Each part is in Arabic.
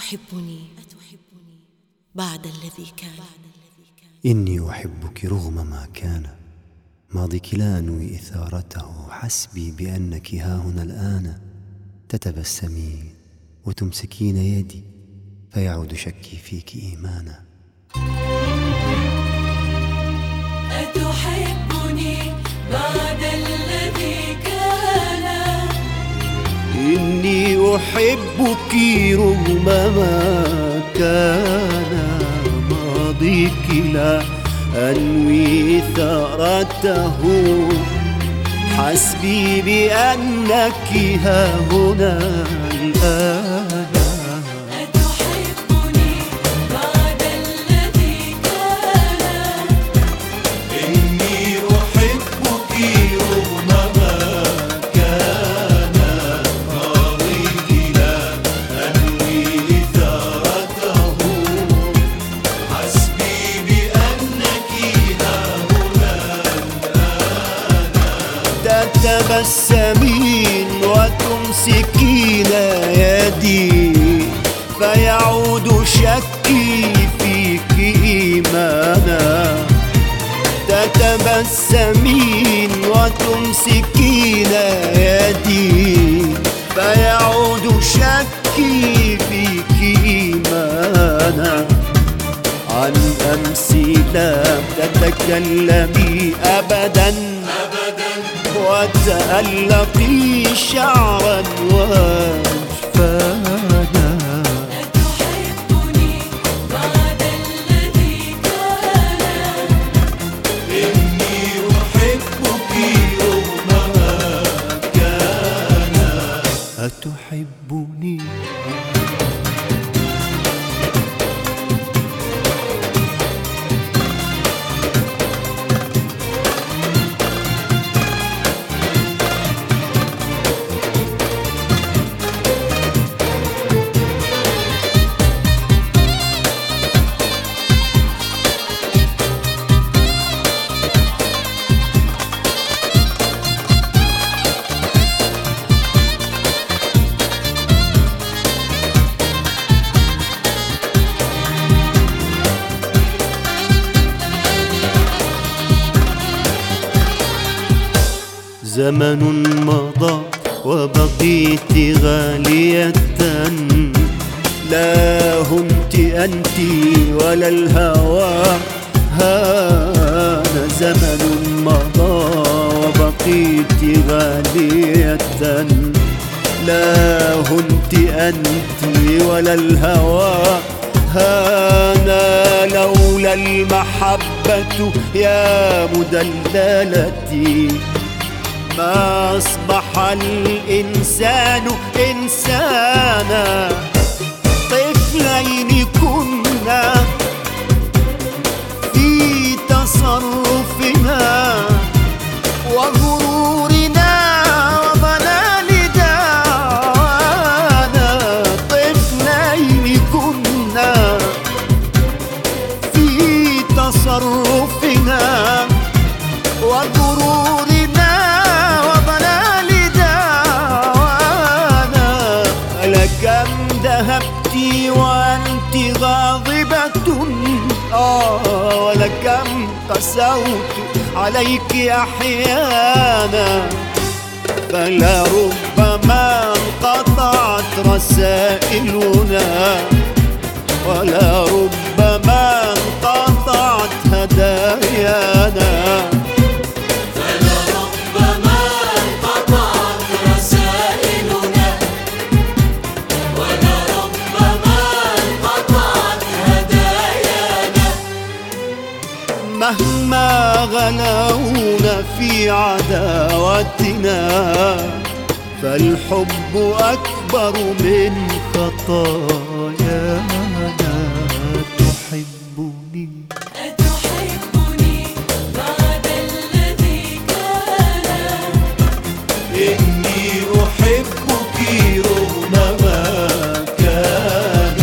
أتحبني بعد الذي كان؟ إني أحبك رغم ما كان، ماضيك لا أنوي إثارته، حسبي بأنك هاهنا الآن. تتبسمين وتمسكين يدي فيعود شكي فيك إيمانا. أتحبني بعد الذي كان؟ إني أحبك رغم ما كان، ماضيك لا أنوي إثارته، حسبي بأنك هاهنا الآن. أتحبني بعد الذي كان؟ إني أحبك رغم ما كان، ماضيك لا أنوي إثارته، حسبي بأنك هاهنا الآن. تتبسمين وتمسكين يدي فيعود شكي فيك إيمانا. تتبسمين وتمسكين يدي فيعود شكي فيك إيمانا. عن أمس لم تتكلمي أبدا وتألقي شعرا وجفانا. أتحبني بعد الذي كان؟ إني أحبك رغم ما كان. أتحبني زمن مضى وبقيت غالية، لا هنت أنت ولا الهوى هان. زمن مضى وبقيت غالية، لا هنت أنت ولا الهوى هانا. لولا المحبة يا مدللتي ما أصبح الإنسان إنسانا. طفلين كنا في تصرفنا وغرورنا وضلال دعوانا. طفلين كنا في تصرفنا وغرورنا وضلال دعوانا. لكم ذهبت وأنت غاضبة، ولكم قسوت عليك أحيانا. فلربما انقطعت رسائلنا، ولربما انقطعت هدايانا. فلربما انقطعت رسائلنا، ولربما انقطعت هدايانا. مهما غلونا في عداوتنا فالحب أكبر من خطايانا. تحبني أتحبني بعد الذي كان؟ إني أحبك رغم ما كان.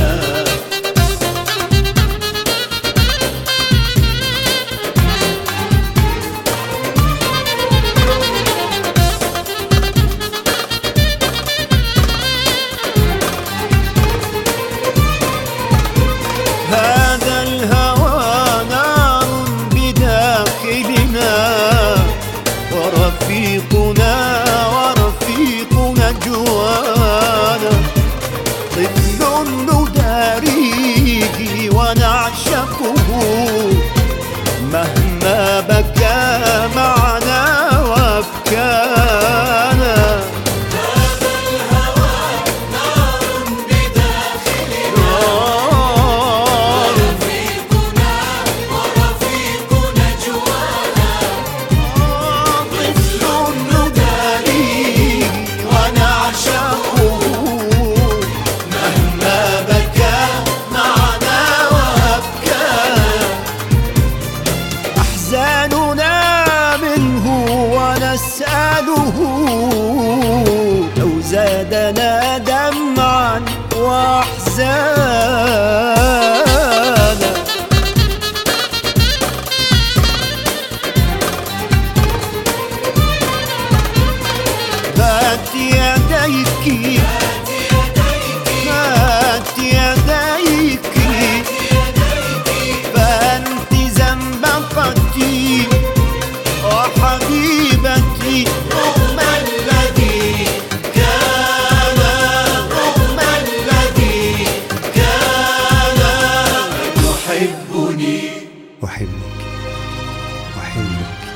مهما بكى معنا وابكانا. هذا الهوى نار بداخلنا، ورفيقنا جوانا، طفل نداريه ونعشقه مهما بكى معنا وابكانا. أحزاننا منه ونسأله لو زادنا دمعا وأحزانا. مات يديك مات يديك فأنت زنبقتي وحبيبتي رغم الذي كان، رغم الذي كان. تحبني أحبك أحبك